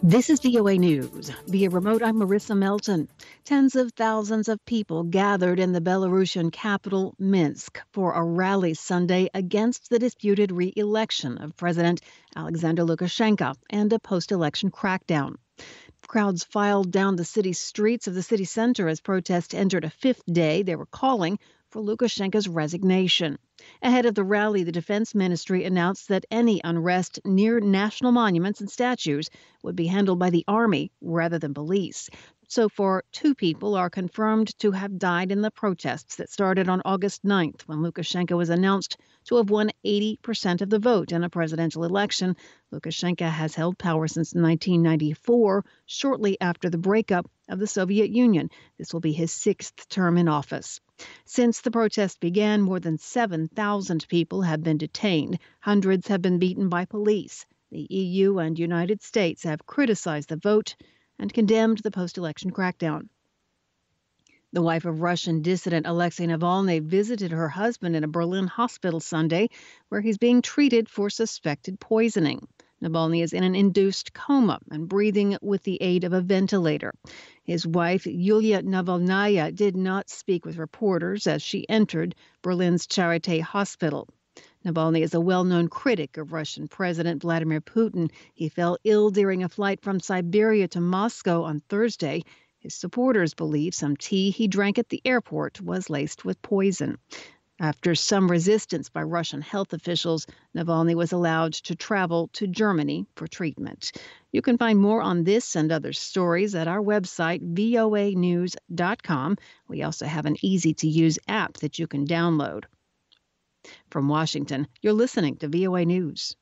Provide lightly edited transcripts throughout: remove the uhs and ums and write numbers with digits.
This is VOA News. Via remote, I'm Marissa Melton. Tens of thousands of people gathered in the Belarusian capital, Minsk, for a rally Sunday against the disputed re-election of President Alexander Lukashenko and a post-election crackdown. Crowds filed down the city's streets of the city center as protests entered a fifth day. They were calling for Lukashenko's resignation. Ahead of the rally, the Defense Ministry announced that any unrest near national monuments and statues would be handled by the army rather than police. So far, 2 people are confirmed to have died in the protests that started on August 9th when Lukashenko was announced to have won 80% of the vote in a presidential election. Lukashenko has held power since 1994, shortly after the breakup of the Soviet Union. This will be his 6th term in office. Since the protest began, more than 7,000 people have been detained. Hundreds have been beaten by police. The EU and United States have criticized the vote and condemned the post-election crackdown. The wife of Russian dissident Alexei Navalny visited her husband in a Berlin hospital Sunday, where he's being treated for suspected poisoning. Navalny is in an induced coma and breathing with the aid of a ventilator. His wife, Yulia Navalnaya, did not speak with reporters as she entered Berlin's Charité hospital. Navalny is a well-known critic of Russian President Vladimir Putin. He fell ill during a flight from Siberia to Moscow on Thursday. His supporters believe some tea he drank at the airport was laced with poison. After some resistance by Russian health officials, Navalny was allowed to travel to Germany for treatment. You can find more on this and other stories at our website, voanews.com. We also have an easy-to-use app that you can download. From Washington, you're listening to VOA News.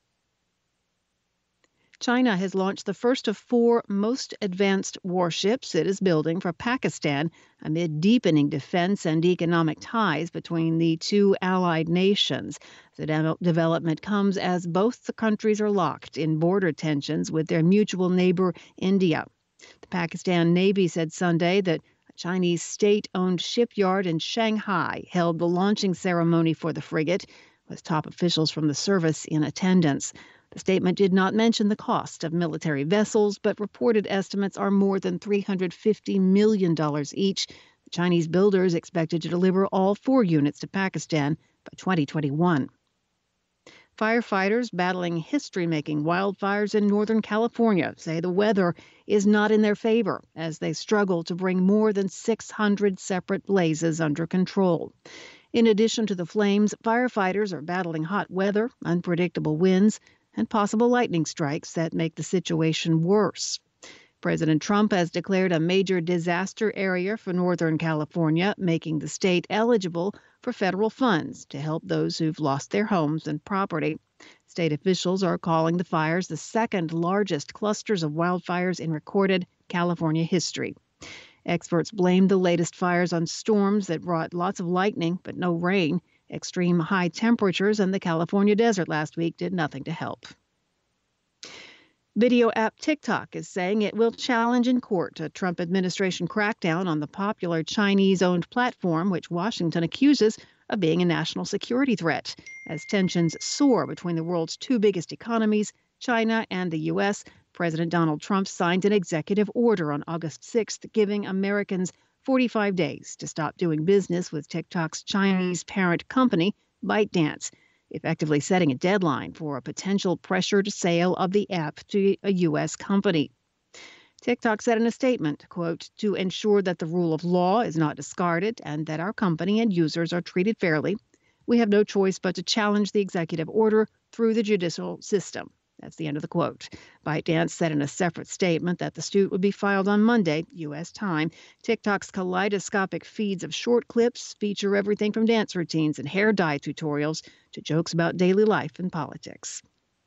China has launched the first of 4 most advanced warships it is building for Pakistan amid deepening defense and economic ties between the 2 allied nations. The development comes as both the countries are locked in border tensions with their mutual neighbor, India. The Pakistan Navy said Sunday that a Chinese state-owned shipyard in Shanghai held the launching ceremony for the frigate, with top officials from the service in attendance. The statement did not mention the cost of military vessels, but reported estimates are more than $350 million each. The Chinese builder is expected to deliver all 4 units to Pakistan by 2021. Firefighters battling history-making wildfires in Northern California say the weather is not in their favor as they struggle to bring more than 600 separate blazes under control. In addition to the flames, firefighters are battling hot weather, unpredictable winds, and possible lightning strikes that make the situation worse. President Trump has declared a major disaster area for Northern California, making the state eligible for federal funds to help those who've lost their homes and property. State officials are calling the fires the second largest clusters of wildfires in recorded California history. Experts blame the latest fires on storms that brought lots of lightning but no rain. Extreme high temperatures in the California desert last week did nothing to help. Video app TikTok is saying it will challenge in court a Trump administration crackdown on the popular Chinese-owned platform, which Washington accuses of being a national security threat. As tensions soar between the world's 2 biggest economies, China and the U.S., President Donald Trump signed an executive order on August 6th, giving Americans 45 days to stop doing business with TikTok's Chinese parent company, ByteDance, effectively setting a deadline for a potential pressured sale of the app to a U.S. company. TikTok said in a statement, quote, "To ensure that the rule of law is not discarded and that our company and users are treated fairly, we have no choice but to challenge the executive order through the judicial system." That's the end of the quote. ByteDance said in a separate statement that the suit would be filed on Monday, U.S. time. TikTok's kaleidoscopic feeds of short clips feature everything from dance routines and hair dye tutorials to jokes about daily life and politics.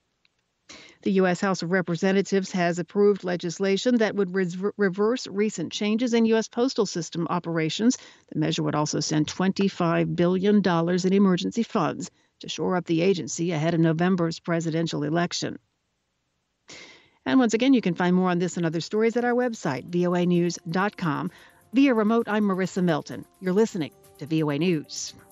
The U.S. House of Representatives has approved legislation that would reverse recent changes in U.S. postal system operations. The measure would also send $25 billion in emergency funds to shore up the agency ahead of November's presidential election. And once again, you can find more on this and other stories at our website, voanews.com. Via remote, I'm Marissa Melton. You're listening to VOA News.